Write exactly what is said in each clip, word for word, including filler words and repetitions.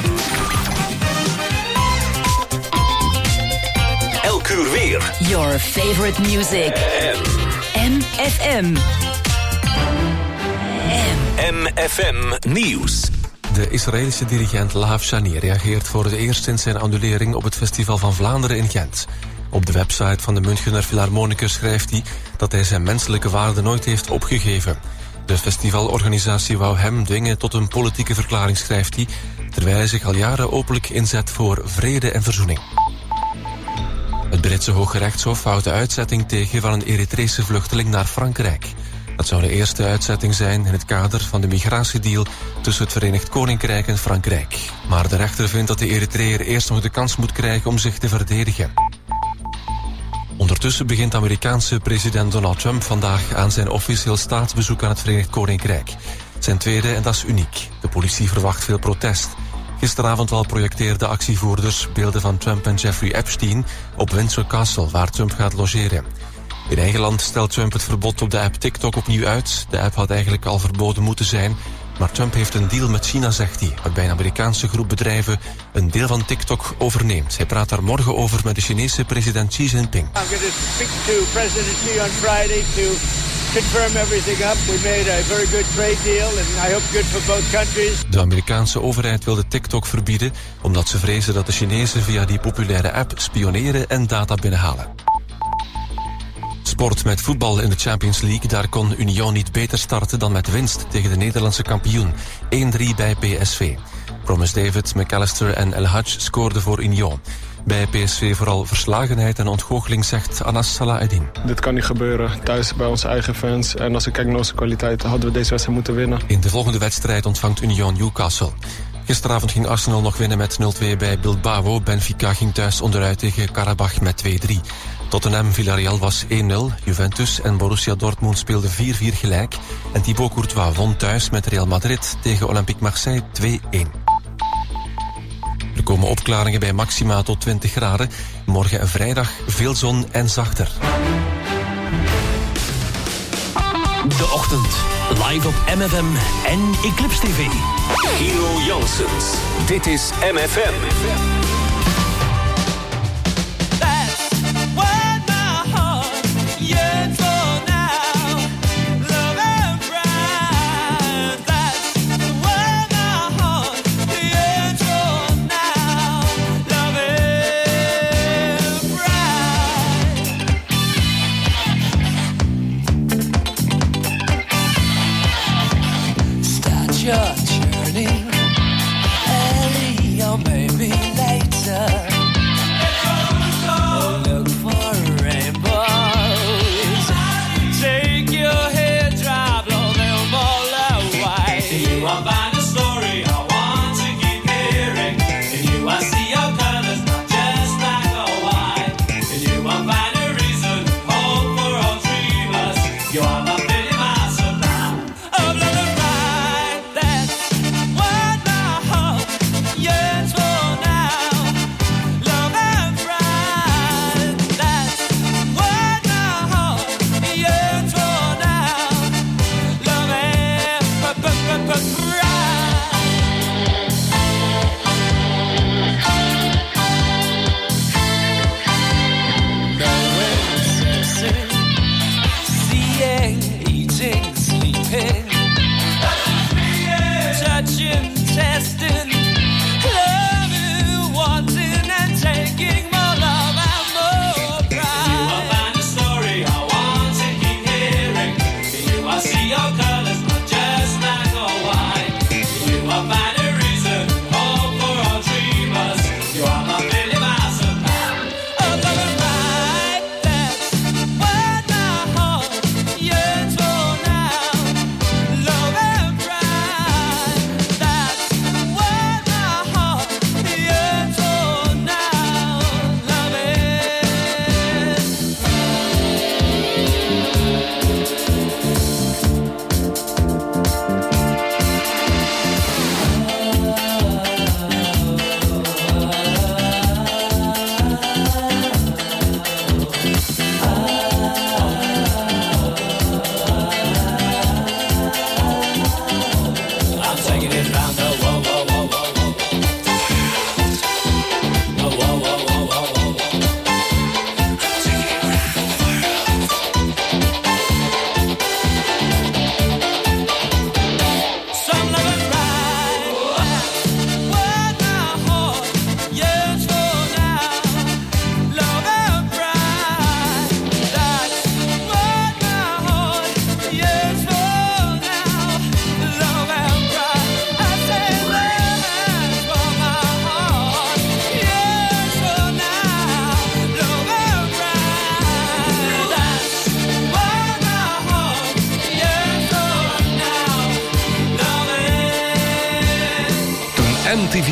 Elk uur weer. Your favorite music. M F M. M F M Nieuws. De Israëlische dirigent Lahav Shani reageert voor het eerst sinds zijn annulering op het Festival van Vlaanderen in Gent. Op de website van de Münchener Philharmonicus schrijft hij dat hij zijn menselijke waarde nooit heeft opgegeven. De festivalorganisatie wou hem dwingen tot een politieke verklaring, schrijft hij, terwijl hij zich al jaren openlijk inzet voor vrede en verzoening. Het Britse Hooggerechtshof houdt de uitzetting tegen van een Eritrese vluchteling naar Frankrijk. Dat zou de eerste uitzetting zijn in het kader van de migratiedeal tussen het Verenigd Koninkrijk en Frankrijk. Maar de rechter vindt dat de Eritreër eerst nog de kans moet krijgen om zich te verdedigen. Ondertussen begint Amerikaanse president Donald Trump vandaag aan zijn officieel staatsbezoek aan het Verenigd Koninkrijk. Zijn tweede en dat is uniek. De politie verwacht veel protest. Gisteravond al projecteerden actievoerders beelden van Trump en Jeffrey Epstein op Windsor Castle, waar Trump gaat logeren. In eigen land stelt Trump het verbod op de app TikTok opnieuw uit. De app had eigenlijk al verboden moeten zijn. Maar Trump heeft een deal met China, zegt hij, waarbij een Amerikaanse groep bedrijven een deel van TikTok overneemt. Hij praat daar morgen over met de Chinese president Xi Jinping. I'm going to speak to President Xi on Friday to confirm everything up. We made a very good trade deal and I hope good for both countries. De Amerikaanse overheid wilde TikTok verbieden omdat ze vrezen dat de Chinezen via die populaire app spioneren en data binnenhalen. Sport met voetbal in de Champions League. Daar kon Union niet beter starten dan met winst tegen de Nederlandse kampioen. één drie bij P S V. Promes David, McAllister en El Hadj scoorden voor Union. Bij P S V vooral verslagenheid en ontgoocheling, zegt Anas Salaheddin. Dit kan niet gebeuren, thuis bij onze eigen fans. En als ik kijk naar onze kwaliteit, hadden we deze wedstrijd moeten winnen. In de volgende wedstrijd ontvangt Union Newcastle. Gisteravond ging Arsenal nog winnen met nul twee bij Bilbao. Benfica ging thuis onderuit tegen Karabach met twee drie. Tottenham Villarreal was één nul. Juventus en Borussia Dortmund speelden vier vier gelijk. En Thibaut Courtois won thuis met Real Madrid tegen Olympique Marseille twee één. Er komen opklaringen bij maxima tot twintig graden. Morgen en vrijdag veel zon en zachter. De ochtend. Live op M F M en Eclipse T V. Gino Janssens. Dit is M F M. Your journey early or maybe late.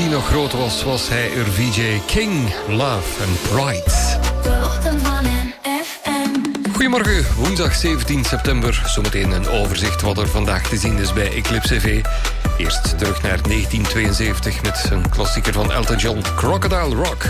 V nog groot was, was hij er V J King, Love and Pride. Goedemorgen, woensdag zeventien september. Zometeen een overzicht wat er vandaag te zien is bij Eclipse T V. Eerst terug naar negentien tweeënzeventig met een klassieker van Elton John, Crocodile Rock.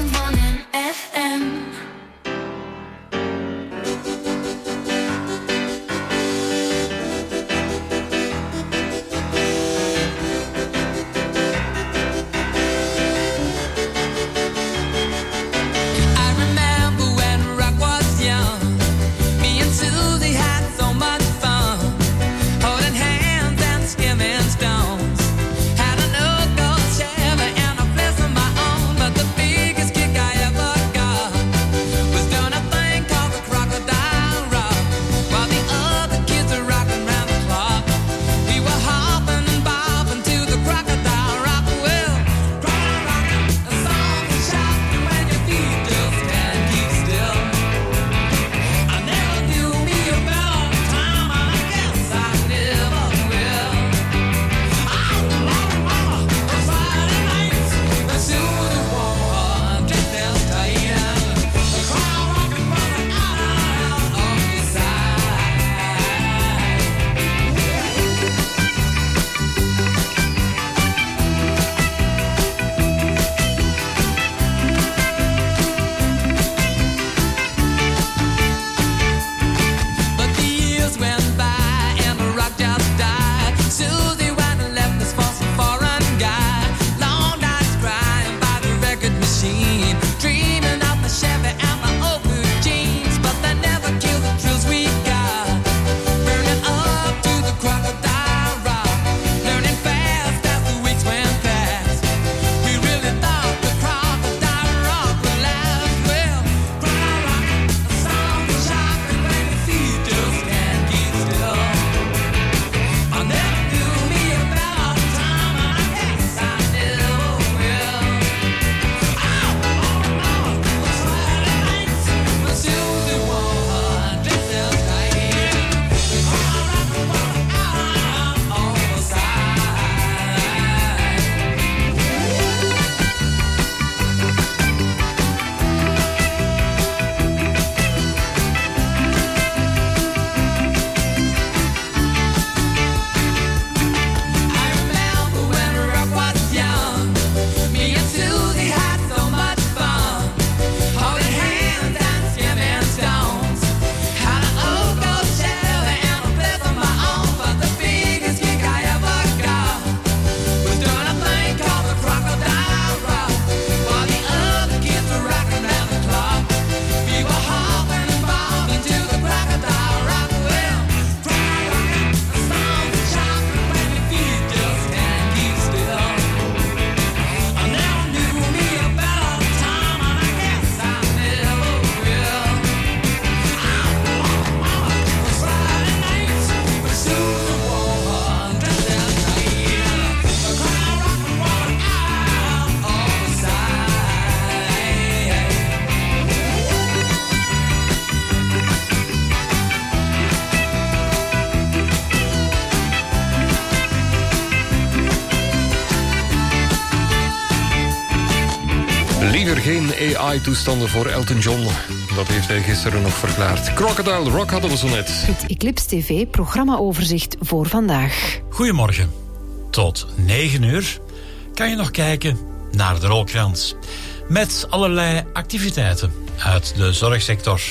Liever geen A I-toestanden voor Elton John. Dat heeft hij gisteren nog verklaard. Crocodile Rock hadden we zo net. Het Eclipse T V programma-overzicht voor vandaag. Goedemorgen. Tot negen uur kan je nog kijken naar de rolkrans. Met allerlei activiteiten uit de zorgsector.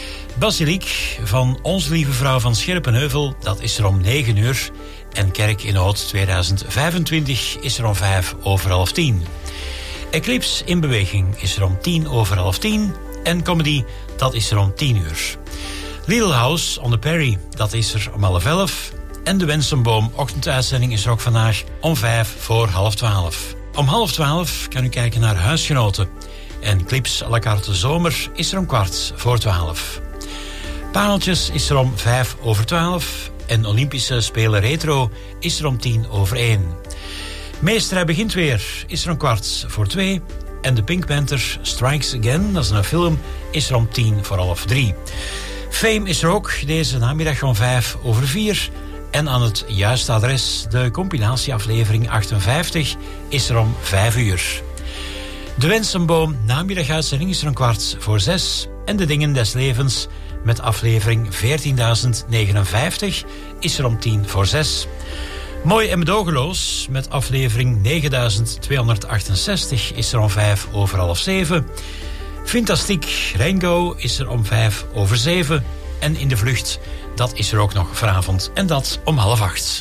Basiliek van Onze Lieve Vrouw van Scherpenheuvel, dat is er om negen uur. En Kerk in Oud tweeduizend vijfentwintig is er om vijf over half tien. Eclipse in beweging is er om tien over half tien. En Comedy, dat is er om tien uur. Little House on the Prairie, dat is er om half elf. En de Wensenboom ochtenduitzending is er ook vandaag om vijf voor half twaalf. Om half twaalf kan u kijken naar Huisgenoten. En Clips à la carte zomer is er om kwart voor twaalf. Pareltjes is er om vijf over twaalf. En Olympische Spelen Retro is er om tien over één. Meesterij begint weer is er om kwart voor twee. En de Pink Panther Strikes Again, dat is een film, is er om tien voor half drie. Fame is er ook deze namiddag om vijf over vier. En aan het juiste adres, de compilatieaflevering achtenvijftig, is er om vijf uur. De Wensenboom namiddaguitzending is er een kwart voor zes. En de Dingen des Levens met aflevering veertienduizend negenenvijftig is er om tien voor zes. Mooi en medogeloos met aflevering negenduizend tweehonderdachtenzestig is er om vijf over half zeven. Fantastiek Ringo is er om vijf over zeven. En In de Vlucht, dat is er ook nog vanavond. En dat om half acht.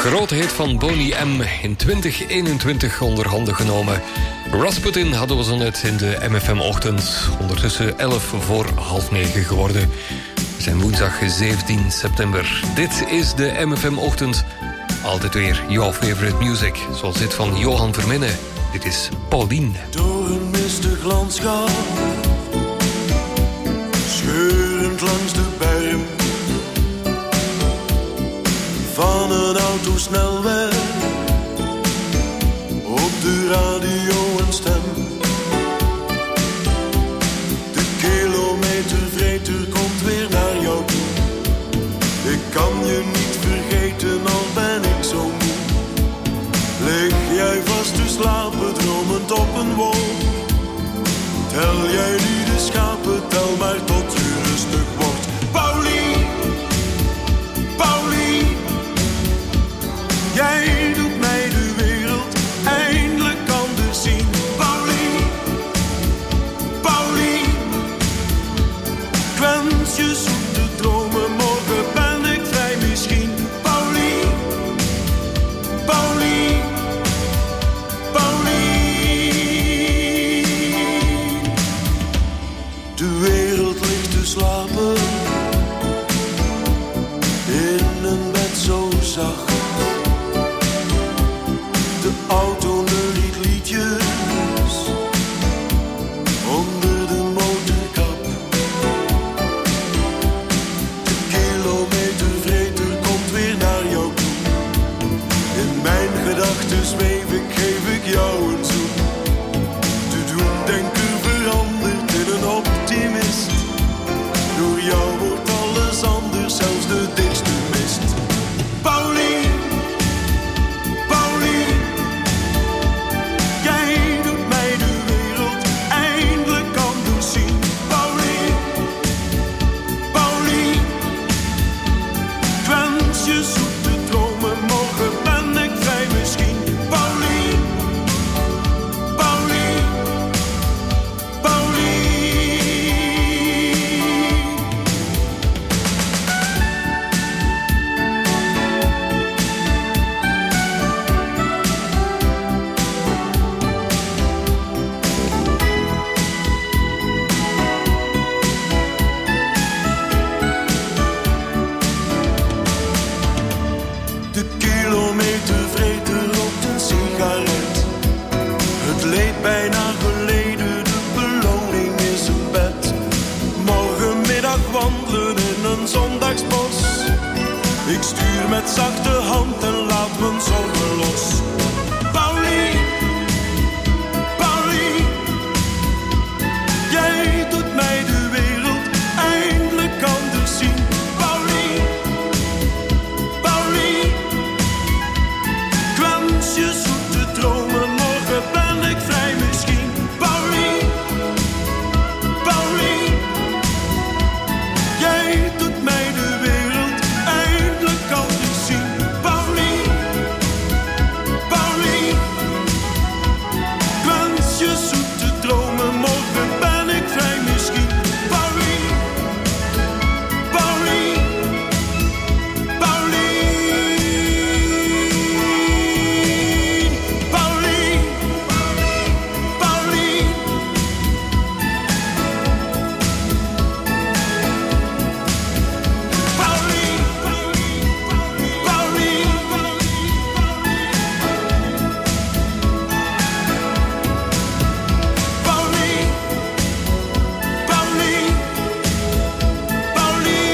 grote hit van Boney M. in twintig eenentwintig onder handen genomen. Rasputin hadden we zo net in de M F M-ochtend. Ondertussen elf voor half negen geworden. We zijn woensdag zeventien september. Dit is de M F M-ochtend. Altijd weer your favorite music. Zoals dit van Johan Verminnen. Dit is Paulien. Door een mistig landschap, scheurend langs de berm, van een autosnelweg, op de radio een stem. De kilometervreter komt weer naar jou toe. Ik kan je niet vergeten, al ben ik zo moe. Lig jij vast te slapen, dromend op een wolk. Tel jij nu de schapen, tel maar tot u rustig wordt. Paulien, Paulien, jij doet mij de wereld eindelijk anders zien. Paulien, Paulien, ik wens je zoete dromen, morgen ben ik vrij misschien. Paulien, Paulien, Paulien. De wereld ligt te slapen in een bed zo zacht. De auto neuriet liedjes onder de motorkap. De kilometervreter komt weer naar jou toe. In mijn gedachten zweef ik, geef ik jou een zoen. Te doen denken verandert in een optimist. Door jou wordt alles anders, zelfs de dichtste mist. Paulien, Paulien, jij doet mij de wereld eindelijk anders zien. Paulien, Paulien, ik wens je zoete dromen, morgen ben ik vrij misschien. Paulien, Paulien, Paulien. De kilometervreter rookt een sigaret. Het leed bijna geleden, de beloning is een bed. Morgenmiddag wandelen in een zondagsbos. Ik stuur met zachte hand en laat mijn zorgen los. Paulien, Paulien, jij doet mij de wereld eindelijk anders zien. Paulien, Paulien, ik wens je zoete dromen, morgen ben ik vrij misschien. Paulien, Paulien, jij doet mij de wereld eindelijk anders zien. Paulien, Paulien, ik wens je zoete dromen, morgen ben ik vrij misschien. Paulien, Paulien, Paulien, Paulien, Paulien. Paulien, Paulien, Paulien, Paulien, Paulien.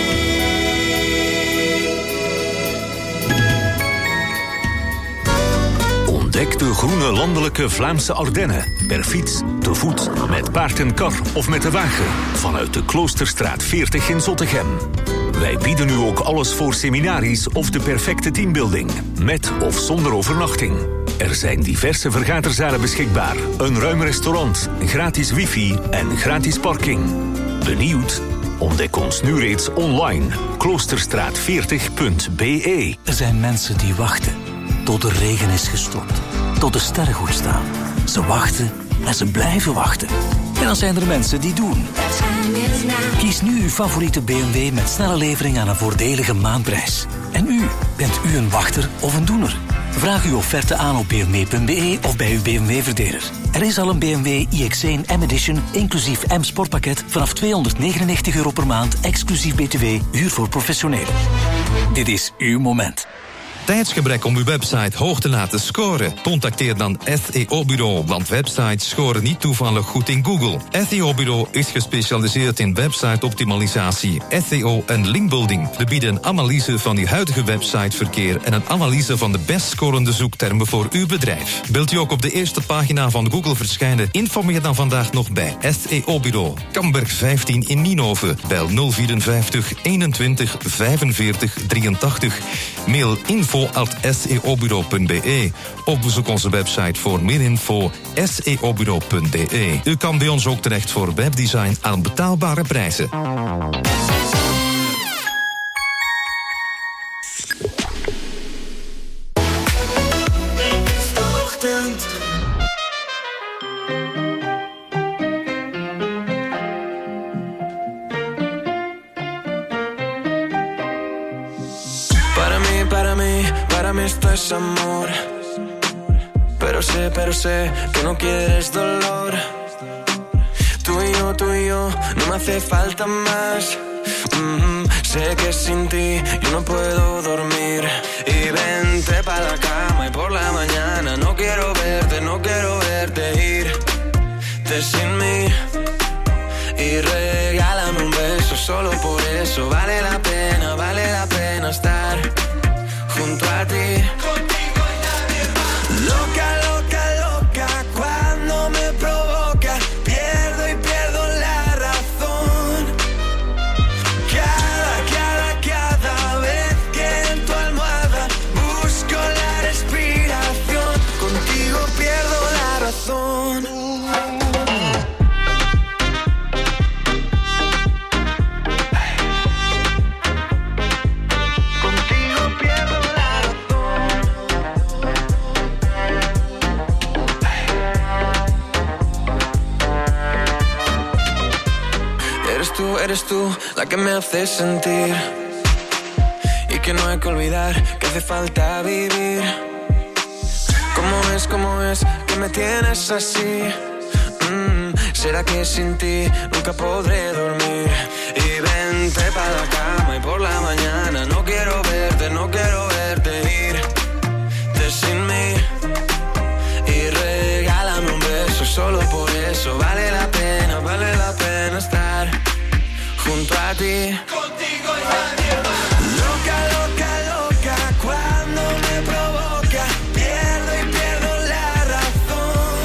Ontdek de groene landelijke Vlaamse Ardennen. Per fiets, te voet, met paard en kar of met de wagen. Vanuit de Kloosterstraat veertig in Zottegem. Wij bieden nu ook alles voor seminaries of de perfecte teambuilding. Met of zonder overnachting. Er zijn diverse vergaderzalen beschikbaar. Een ruim restaurant, gratis wifi en gratis parking. Benieuwd? Ontdek ons nu reeds online. kloosterstraat veertig punt b e. Er zijn mensen die wachten tot de regen is gestopt, tot de sterren goed staan. Ze wachten en ze blijven wachten. En dan zijn er mensen die doen. Kies nu uw favoriete B M W met snelle levering aan een voordelige maandprijs. En u, bent u een wachter of een doener? Vraag uw offerte aan op b m w punt b e of bij uw B M W-verdeler. Er is al een B M W i X één M-Edition, inclusief M-Sportpakket, vanaf tweehonderdnegenennegentig euro per maand, exclusief B T W, huur voor professionelen. Dit is uw moment. Tijdsgebrek om uw website hoog te laten scoren? Contacteer dan S E O-bureau, want websites scoren niet toevallig goed in Google. S E O-bureau is gespecialiseerd in website-optimalisatie, S E O en linkbuilding. We bieden een analyse van uw huidige websiteverkeer en een analyse van de best scorende zoektermen voor uw bedrijf. Wilt u ook op de eerste pagina van Google verschijnen? Informeer dan vandaag nog bij S E O-bureau. Kamberg vijftien in Nienhoven. Bel nul vierenvijftig eenentwintig vijfenveertig drieëntachtig. Mail info at s e o bureau punt b e of bezoek onze website voor meer info s e o bureau punt b e. U kan bij ons ook terecht voor webdesign aan betaalbare prijzen. Esto es amor, pero sé, pero sé que no quieres dolor. Tú y yo, tú y yo, no me hace falta más. Mm-hmm. Sé que sin ti yo no puedo dormir. Y vente pa' la cama y por la mañana no quiero verte, no quiero verte irte sin mí. Y regálame un beso, solo por eso vale la pena, vale la pena estar junto a ti. Contigo y nadie más. Loca, loca, loca, cuando me provoca, pierdo y pierdo la razón. Cada, cada, cada vez que en tu almohada busco la respiración, contigo pierdo la razón. Eres tú la que me hace sentir y que no hay que olvidar que hace falta vivir. ¿Cómo es, cómo es que me tienes así? Mm, ¿será que sin ti nunca podré dormir? Y vente pa' la cama y por la mañana no quiero verte, no quiero verte irte sin mí. Y regálame un beso, solo por eso vale la pena, vale la pena estar junto a ti. Contigo y nadie más. Loca, loca, loca, cuando me provoca, pierdo y pierdo la razón.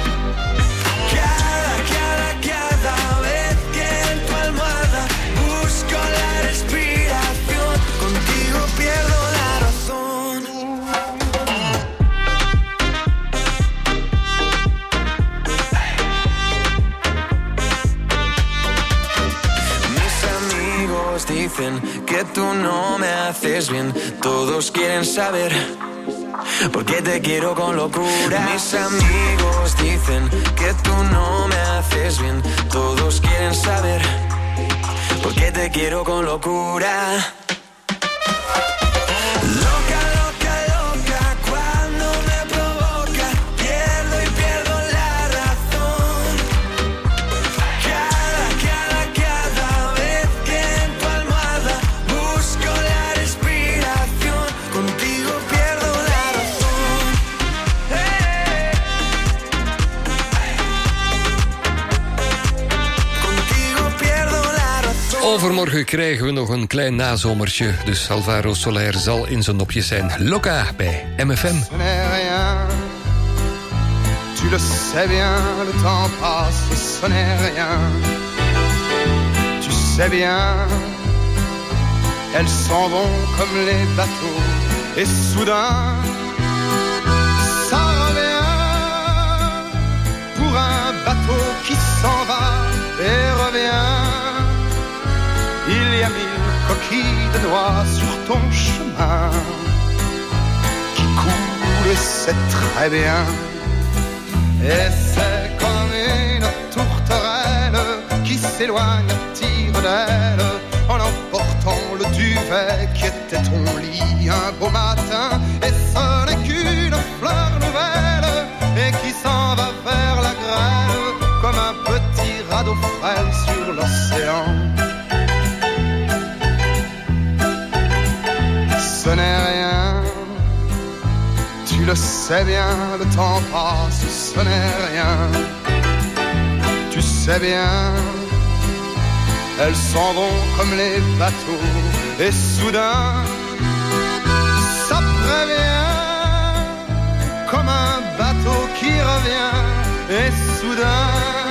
Cada, cada, cada vez que en tu almohada busco la respiración, contigo pierdo la razón. Dicen que tú no me haces bien. Todos quieren saber por qué te quiero con locura. Mis amigos dicen que tú no me haces bien. Todos quieren saber por qué te quiero con locura. Overmorgen krijgen we nog een klein nazomertje, dus Alvaro Soler zal in zijn nopjes zijn. Loca bij M F M. Ce n'est rien, tu le sais bien, le temps passe, ce n'est rien. Tu sais bien, elles s'en vont comme les bateaux, et soudain, ça revient pour un bateau qui s'en va et revient. Il y a mille coquilles de noix sur ton chemin qui coulent, c'est très bien. Et c'est comme une tourterelle qui s'éloigne à tire d'aile en emportant le duvet qui était ton lit un beau matin. Et ce n'est qu'une fleur nouvelle et qui s'en va vers la grève comme un petit radeau frêle sur l'océan. Ce n'est rien, tu le sais bien, le temps passe, ce n'est rien. Tu sais bien, elles s'en vont comme les bateaux, et soudain, ça prévient, comme un bateau qui revient, et soudain,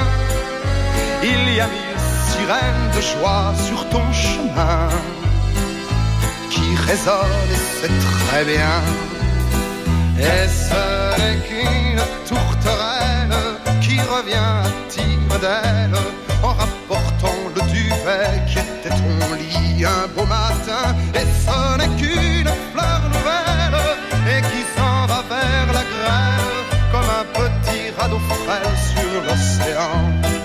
il y a mille sirènes de joie sur ton chemin, qui résonnent, et c'est très bien. Et ce n'est qu'une tourterelle qui revient à tire d'aile en rapportant le duvet qui était ton lit un beau matin. Et ce n'est qu'une fleur nouvelle et qui s'en va vers la grève comme un petit radeau frêle sur l'océan.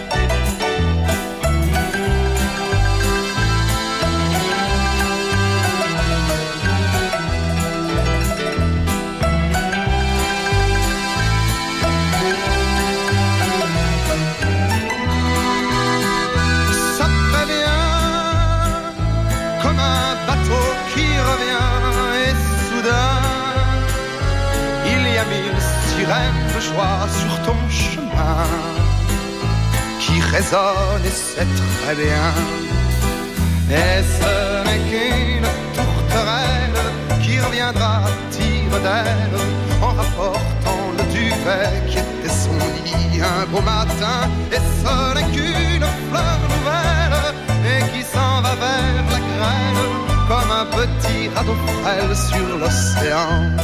De joie sur ton chemin qui résonne et c'est très bien. Et ce n'est qu'une tourterelle qui reviendra à tire d'aile en rapportant le duvet qui était son lit un beau matin. Et ce n'est qu'une fleur nouvelle et qui s'en va vers la grêle comme un petit radeau frêle sur l'océan.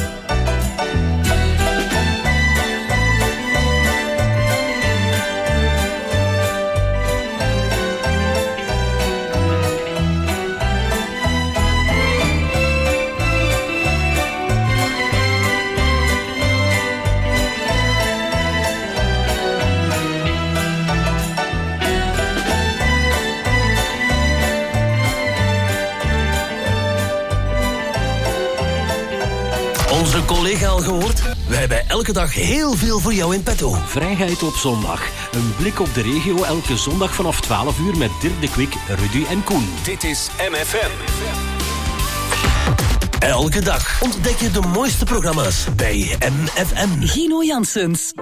Onze collega al gehoord? We hebben elke dag heel veel voor jou in petto. Vrijheid op zondag. Een blik op de regio elke zondag vanaf twaalf uur met Dirk de Kwik, Rudy en Koen. Dit is M F M. Elke dag ontdek je de mooiste programma's bij M F M. Gino Janssens.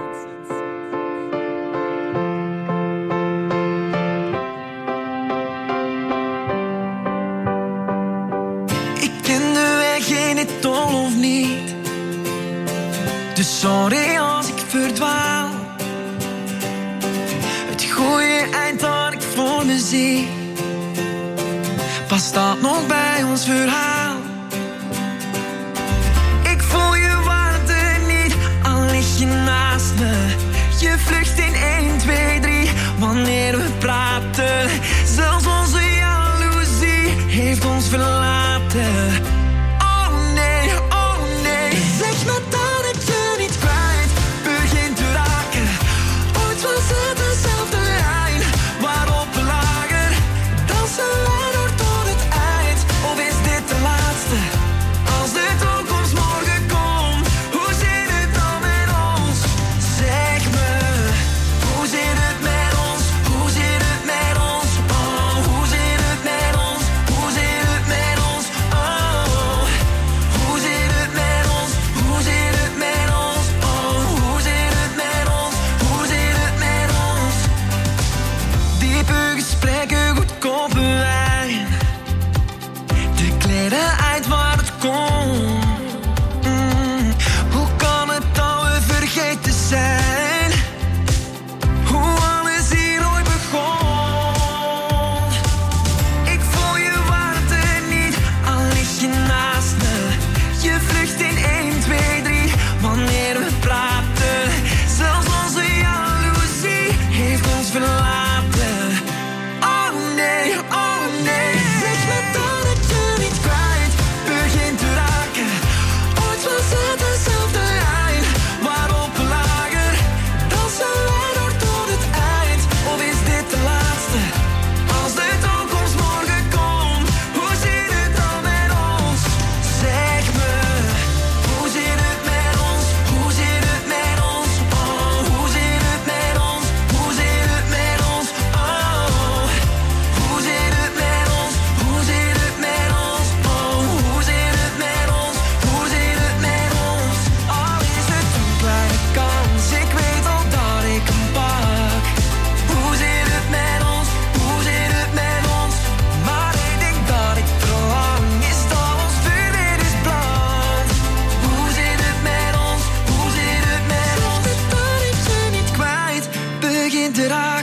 Ik ken de weg in het tol of niet. Dus sorry als ik verdwaal. Het goede eind dat ik voor me zie, past dat nog bij ons verhaal? Ik voel je waarde niet, al lig je naast me. Je vlucht in één, twee, drie, wanneer we praten. Zelfs onze jaloezie heeft ons verlaten. Oh nee, oh nee, zeg me dat. Te laat.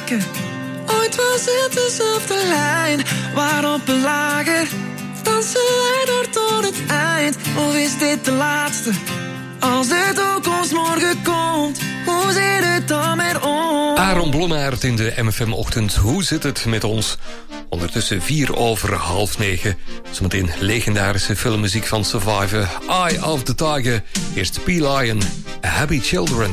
maken. Ooit was het dezelfde lijn, waarop een lager dansen wij door tot het eind. Of is dit de laatste? Als de toekomst morgen komt, hoe zit het dan met ons? Aaron Blommaert in de M F M-ochtend. Hoe zit het met ons? Ondertussen vier over half negen. Zometeen legendarische filmmuziek van Survivor. Eye of the Tiger. Eerst P. Lion, Happy Children.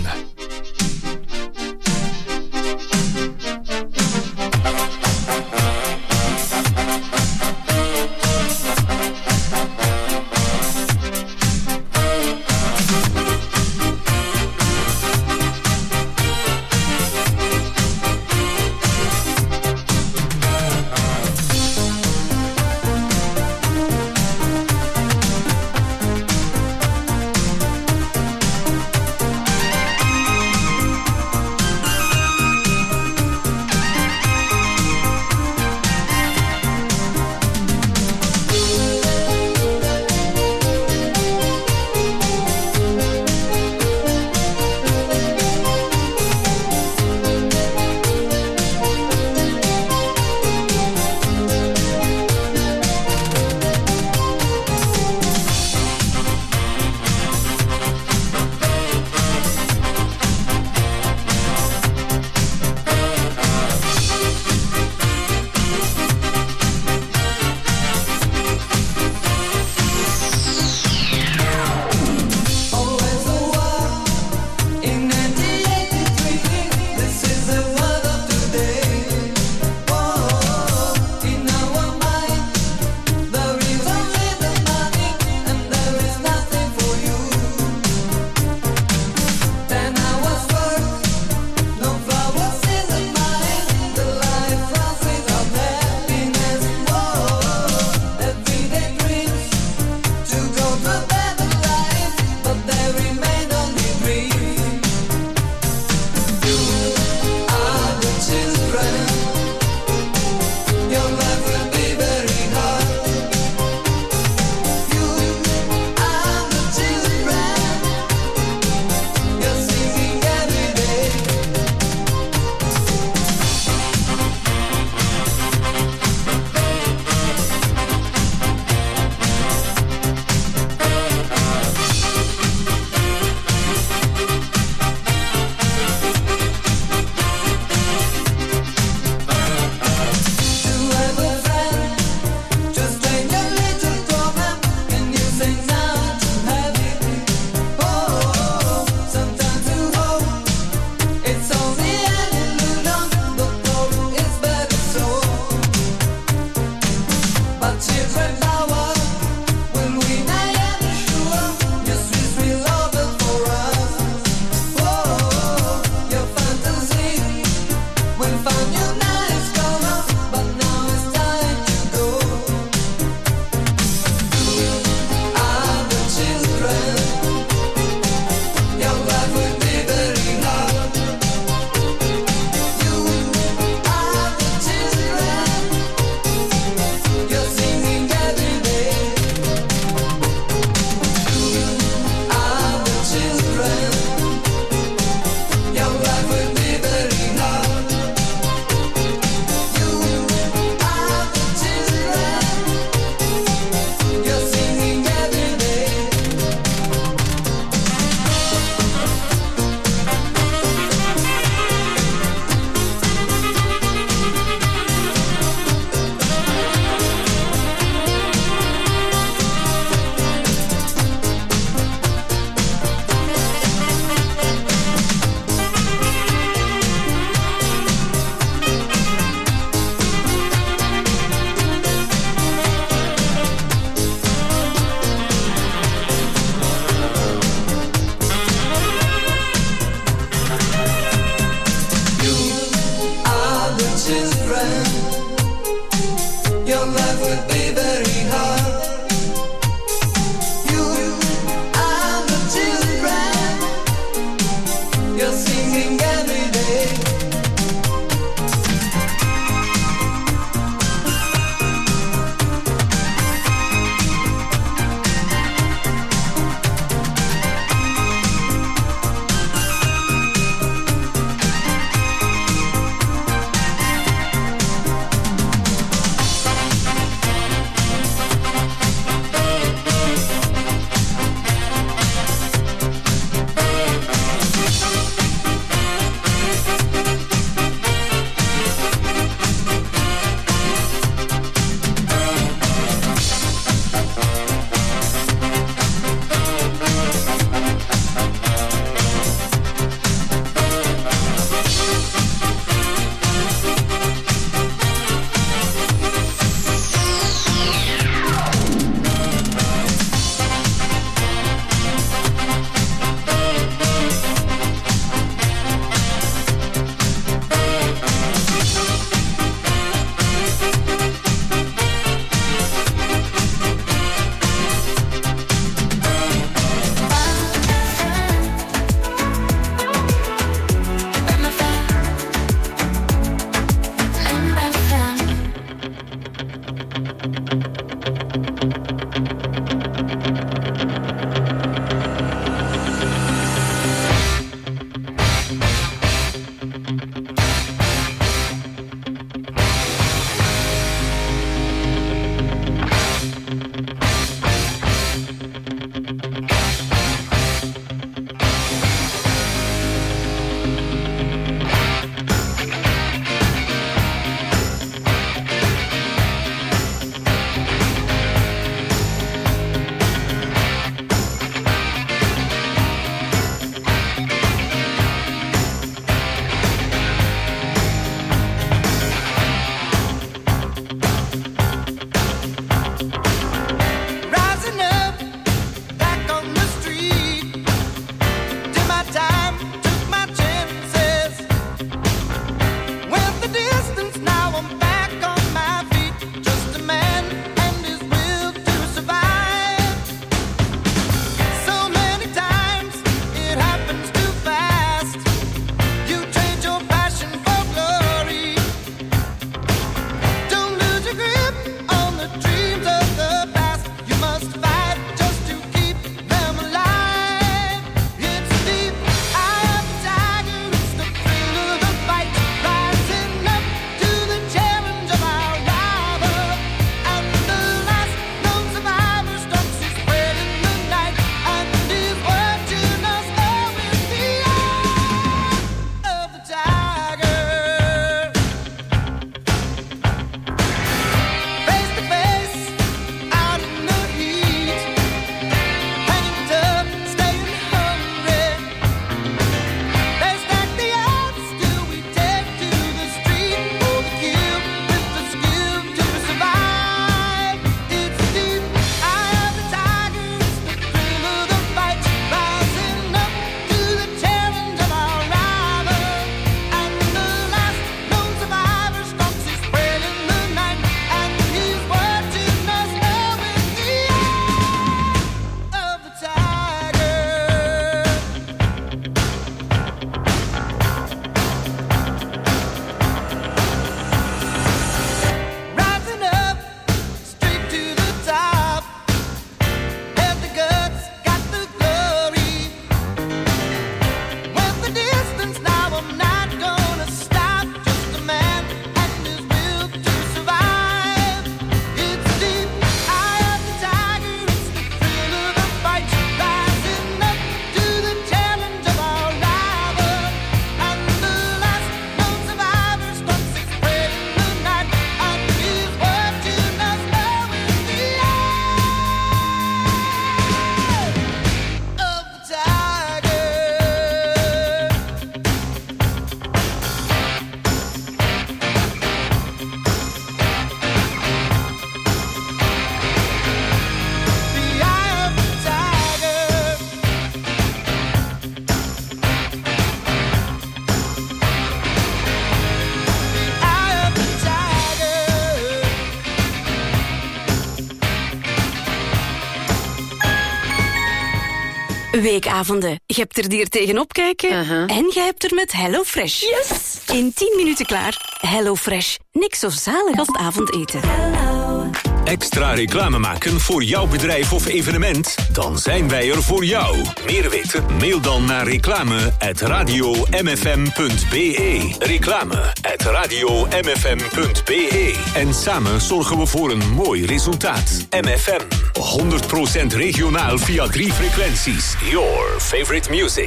Weekavonden. Je hebt er dier tegenop kijken uh-huh. en je hebt er met HelloFresh. Yes! In tien minuten klaar. HelloFresh. Niks zo zalig als het avondeten. Hello. Extra reclame maken voor jouw bedrijf of evenement? Dan zijn wij er voor jou. Meer weten? Mail dan naar reclame at radio m f m punt b e. Reclame at radio m f m punt b e. En samen zorgen we voor een mooi resultaat. M F M. honderd procent regionaal via drie frequenties. Your favorite music.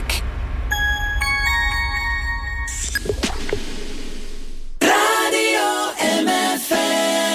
Radio M F M.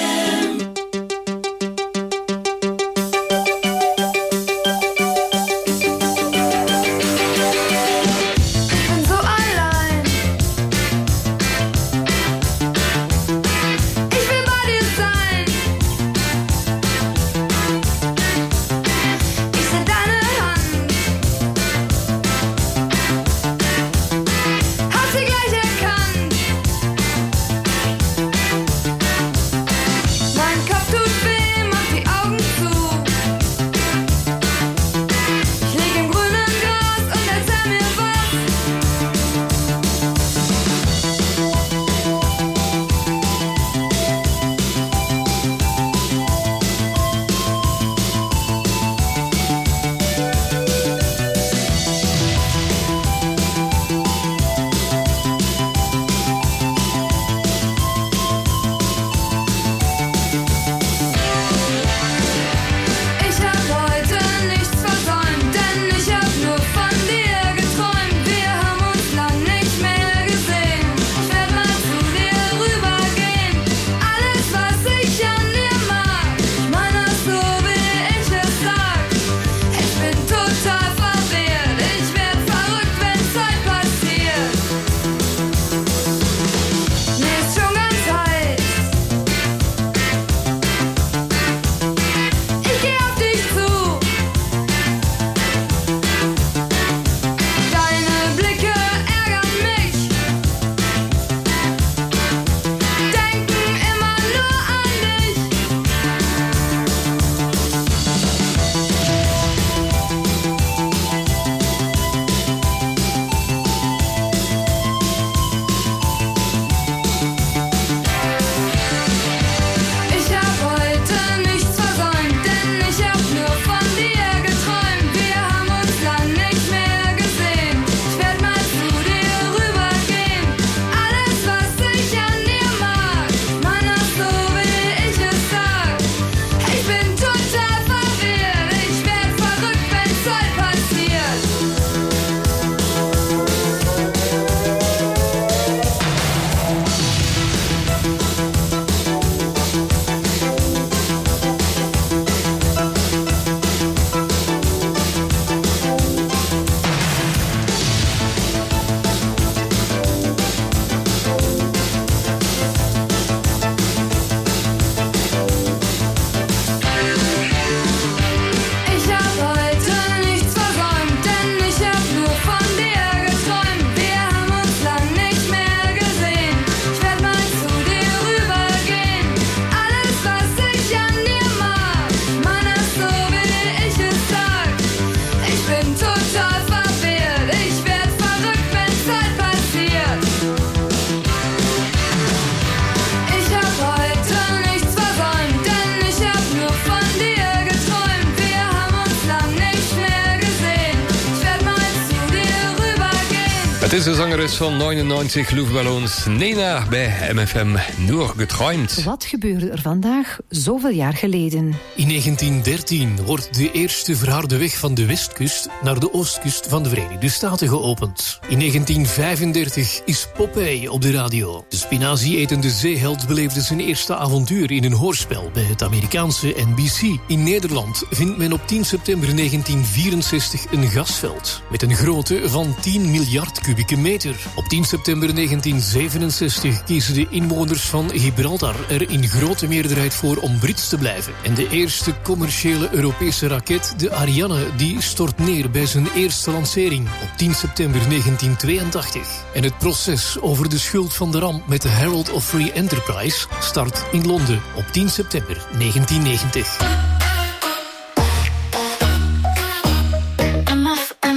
Het is de zangeres van negenenneunzig Luftballons, Nena, bij M F M Nur geträumt. Wat gebeurde er vandaag zoveel jaar geleden? In negentien dertien wordt de eerste verharde weg van de westkust naar de oostkust van de Verenigde Staten geopend. In negentien vijfendertig is Popeye op de radio. De spinazie-etende zeeheld beleefde zijn eerste avontuur in een hoorspel bij het Amerikaanse N B C. In Nederland vindt men op tien september negentien vierenzestig een gasveld met een grootte van tien miljard kubieke meter. Op tien september negentien zevenenzestig kiezen de inwoners van Gibraltar er in grote meerderheid voor om Brits te blijven. En de eerste commerciële Europese raket, de Ariane, die stort neer bij zijn eerste lancering op tien september negentien tweeëntachtig. En het proces over de schuld van de ramp met de Herald of Free Enterprise start in Londen op tien september negentien negentig. M F M.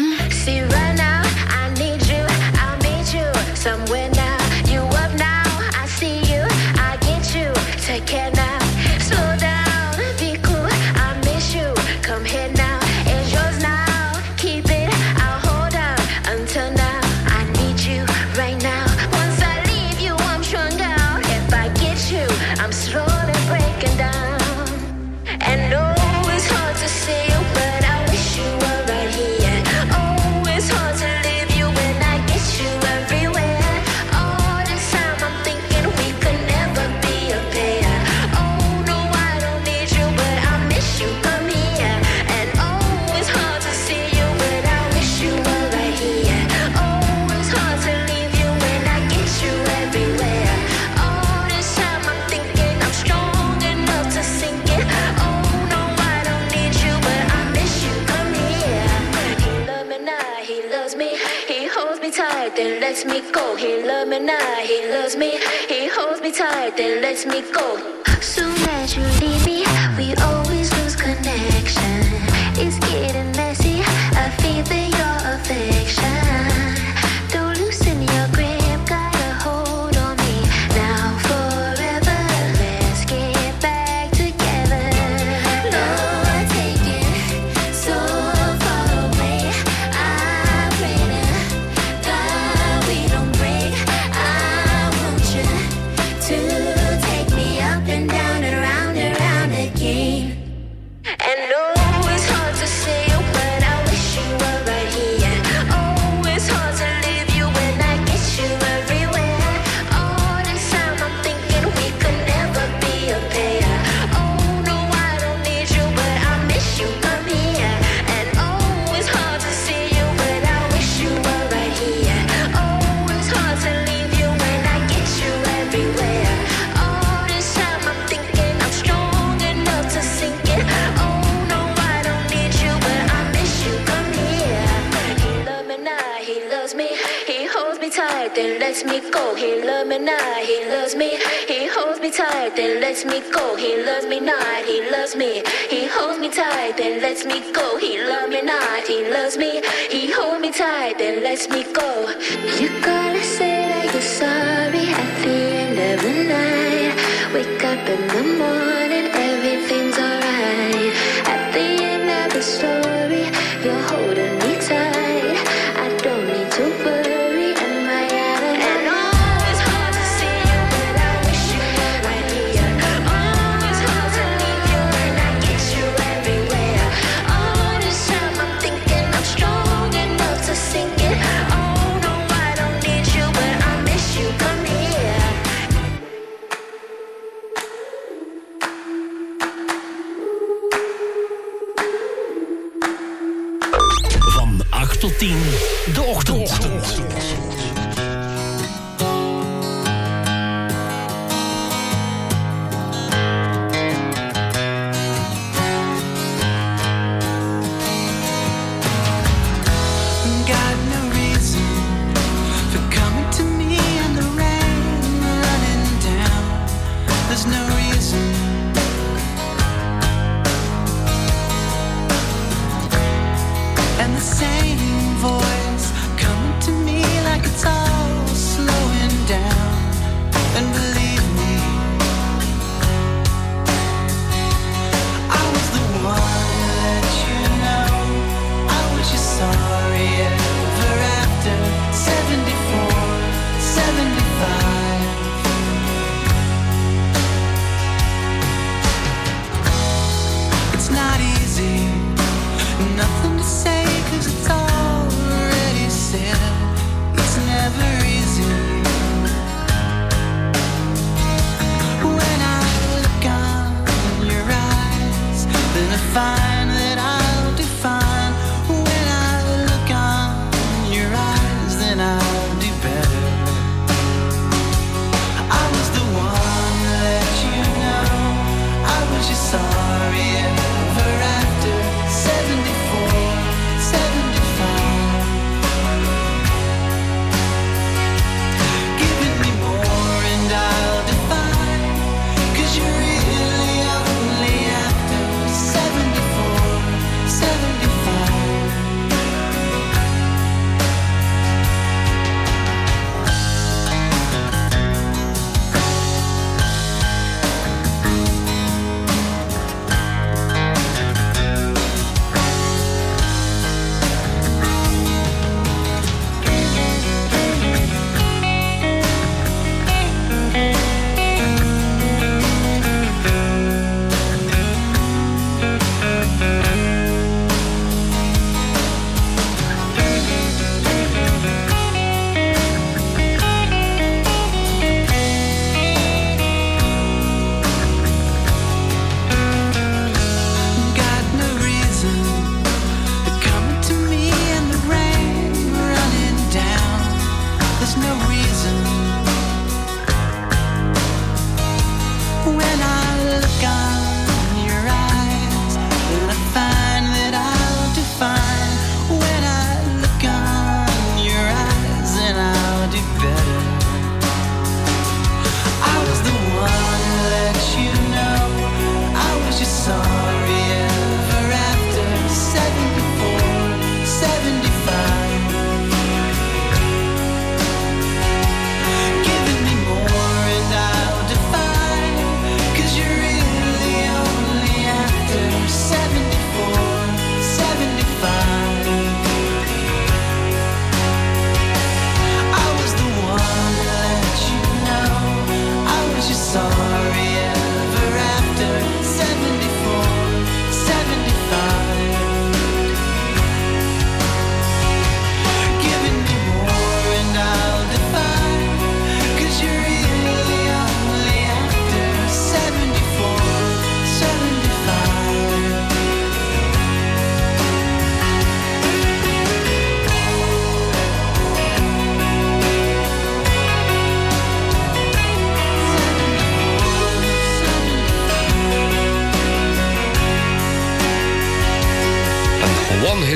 me tight, then lets me go. He loves me now, he loves me. He holds me tight, then lets me go. Soon as you leave me, we always lose connection. It's getting messy, I feel that your affection. Don't loosen your grip, got a hold on me. Now forever, let's get back together. Lord, take it so far away. I pray to God we don't break. I want you to take me up and down and round and round again. And no, it's hard to say, but I wish you were right here. Oh, it's hard to leave you when I get you everywhere. All this time I'm thinking we could never be a pair. Oh, no, I don't need you, but I miss you, come here. And oh, it's hard to see you, but I wish you were right here. Oh, it's hard to leave you when I get you everywhere. All this time I'm thinking I'm strong enough to sink it. Oh, no, I don't need you, but I miss you, come here. He loves me now, he loves me. He holds me tight, then lets me go. He loves me now, he loves me. He holds me tight, then lets me go. He loves me not, he loves me. He holds me tight, then lets me go. He loves me not, he loves me. He holds me tight, then lets me go. You gotta say that you're sorry at the end of the night. Wake up in the morning, everything's alright. At the end of the story, you're holding me tight. I don't need to worry, am I out of and oh, it's hard to see you, but I wish you were right here. Oh, it's hard to leave you when I get you everywhere. All this time I'm thinking I'm strong enough to sink it. Oh, no, I don't need you, but I miss you, come here. Van acht tot tien, de ochtend. Got no reason for coming to me in the rain, running down. There's no reason. And the same voice coming to me like it's all slowing down. And believe me, I was the one who let you know I was your sorry ever after. Seventy-four, seventy-five. It's not easy, nothing to say 'cause it's all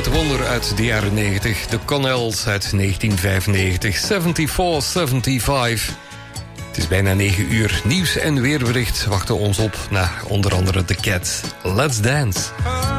One-hit wonder uit de jaren negentig. De Connells uit negentien vijfennegentig. zevenenzeventig zevenenzeventig. Het is bijna negen uur. Nieuws en weerbericht wachten ons op na onder andere The Cats. Let's Dance.